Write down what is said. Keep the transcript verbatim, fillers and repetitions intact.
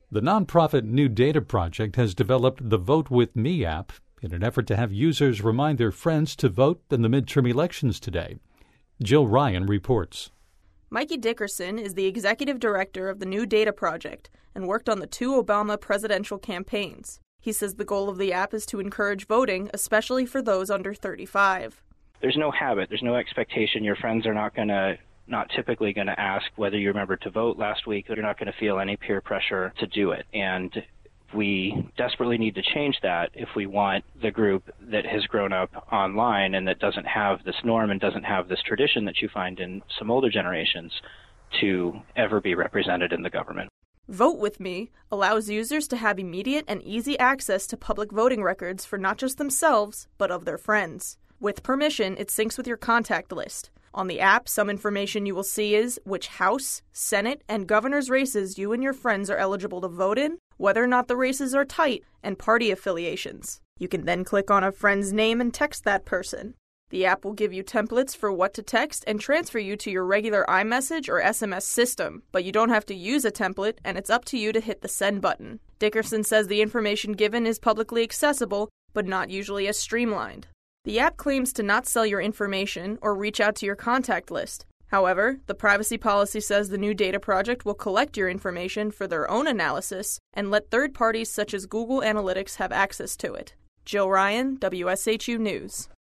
The nonprofit New Data Project has developed the Vote With Me app in an effort to have users remind their friends to vote in the midterm elections today. Jill Ryan reports. Mikey Dickerson is the executive director of the New Data Project and worked on the two Obama presidential campaigns. He says the goal of the app is to encourage voting, especially for those under thirty-five. There's no habit. There's no expectation. Your friends are not going to, not typically going to ask whether you remembered to vote last week. They're not going to feel any peer pressure to do it. And we desperately need to change that if we want the group that has grown up online and that doesn't have this norm and doesn't have this tradition that you find in some older generations to ever be represented in the government. Vote With Me allows users to have immediate and easy access to public voting records for not just themselves, but of their friends. With permission, it syncs with your contact list. On the app, some information you will see is which House, Senate, and governor's races you and your friends are eligible to vote in, whether or not the races are tight, and party affiliations. You can then click on a friend's name and text that person. The app will give you templates for what to text and transfer you to your regular iMessage or S M S system, but you don't have to use a template, and it's up to you to hit the send button. Dickerson says the information given is publicly accessible, but not usually as streamlined. The app claims to not sell your information or reach out to your contact list. However, the privacy policy says the New Data Project will collect your information for their own analysis and let third parties such as Google Analytics have access to it. Jill Ryan, W S H U News.